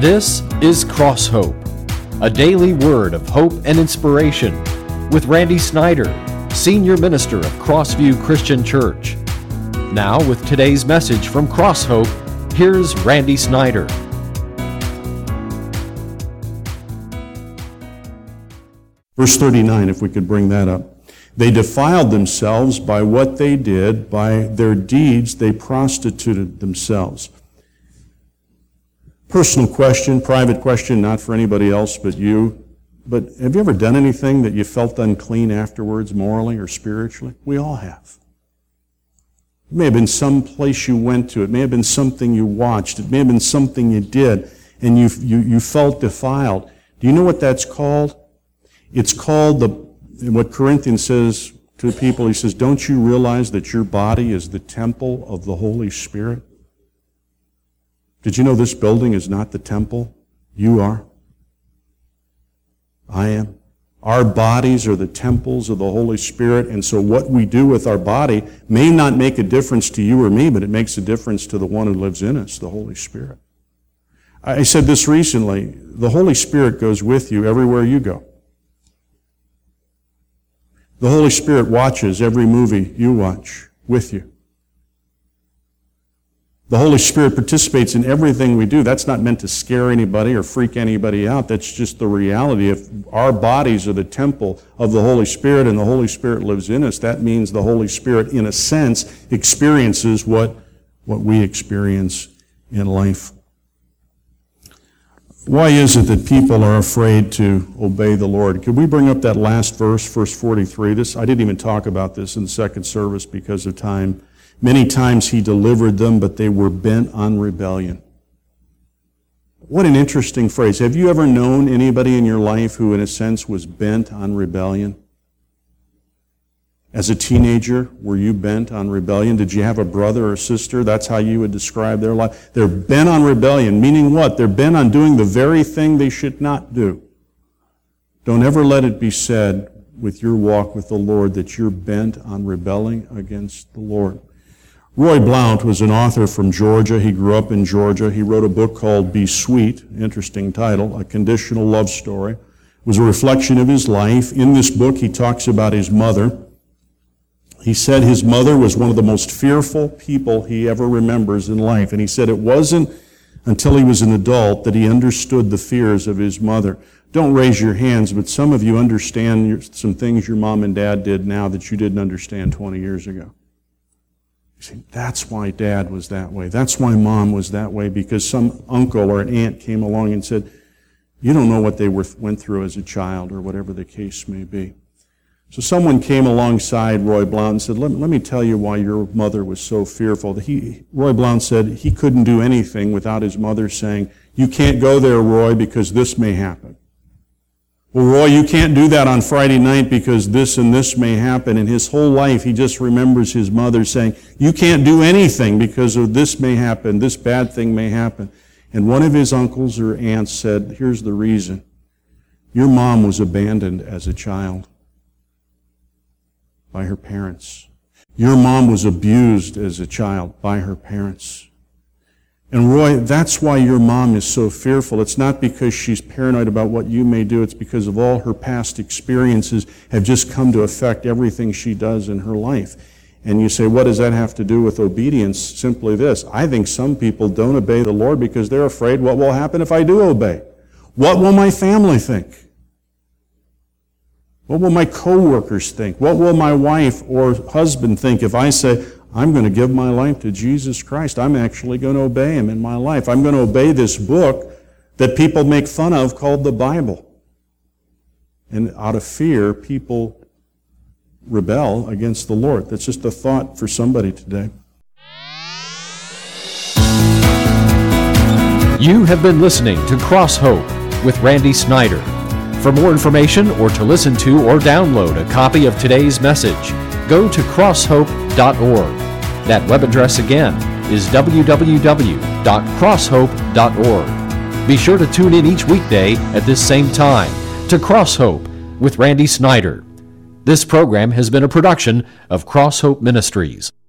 This is Cross Hope, a daily word of hope and inspiration with Randy Snyder, Senior Minister of Crossview Christian Church. Now with today's message from Cross Hope, here's Randy Snyder. Verse 39, if we could bring that up. They defiled themselves by what they did, by their deeds they prostituted themselves. Personal question, private question, not for anybody else but you. But have you ever done anything that you felt unclean afterwards, morally or spiritually? We all have. It may have been some place you went to. It may have been something you watched. It may have been something you did, and you felt defiled. Do you know what that's called? It's called what Corinthians says to the people. He says, don't you realize that your body is the temple of the Holy Spirit? Did you know this building is not the temple? You are. I am. Our bodies are the temples of the Holy Spirit, and so what we do with our body may not make a difference to you or me, but it makes a difference to the one who lives in us, the Holy Spirit. I said this recently, the Holy Spirit goes with you everywhere you go. The Holy Spirit watches every movie you watch with you. The Holy Spirit participates in everything we do. That's not meant to scare anybody or freak anybody out. That's just the reality. If our bodies are the temple of the Holy Spirit and the Holy Spirit lives in us, that means the Holy Spirit, in a sense, experiences what we experience in life. Why is it that people are afraid to obey the Lord? Could we bring up that last verse 43? I didn't even talk about this in the second service because of time. Many times he delivered them, but they were bent on rebellion. What an interesting phrase. Have you ever known anybody in your life who, in a sense, was bent on rebellion? As a teenager, were you bent on rebellion? Did you have a brother or sister? That's how you would describe their life. They're bent on rebellion, meaning what? They're bent on doing the very thing they should not do. Don't ever let it be said with your walk with the Lord that you're bent on rebelling against the Lord. Roy Blount was an author from Georgia. He grew up in Georgia. He wrote a book called Be Sweet, interesting title, A Conditional Love Story. It was a reflection of his life. In this book, he talks about his mother. He said his mother was one of the most fearful people he ever remembers in life. And he said it wasn't until he was an adult that he understood the fears of his mother. Don't raise your hands, but some of you understand some things your mom and dad did now that you didn't understand 20 years ago. You see, that's why Dad was that way. That's why Mom was that way, because some uncle or an aunt came along and said, you don't know what they went through as a child, or whatever the case may be. So someone came alongside Roy Blount and said, let me tell you why your mother was so fearful. Roy Blount said he couldn't do anything without his mother saying, you can't go there, Roy, because this may happen. Well, Roy, you can't do that on Friday night because this and this may happen. And his whole life, he just remembers his mother saying, you can't do anything because of this may happen, this bad thing may happen. And one of his uncles or aunts said, here's the reason. Your mom was abandoned as a child by her parents. Your mom was abused as a child by her parents. And Roy, that's why your mom is so fearful. It's not because she's paranoid about what you may do. It's because of all her past experiences have just come to affect everything she does in her life. And you say, what does that have to do with obedience? Simply this. I think some people don't obey the Lord because they're afraid what will happen if I do obey. What will my family think? What will my coworkers think? What will my wife or husband think if I say, I'm going to give my life to Jesus Christ. I'm actually going to obey Him in my life. I'm going to obey this book that people make fun of called the Bible. And out of fear, people rebel against the Lord. That's just a thought for somebody today. You have been listening to Cross Hope with Randy Snyder. For more information or to listen to or download a copy of today's message, go to crosshope.org. That web address again is www.crosshope.org. Be sure to tune in each weekday at this same time to Cross Hope with Randy Snyder. This program has been a production of Cross Hope Ministries.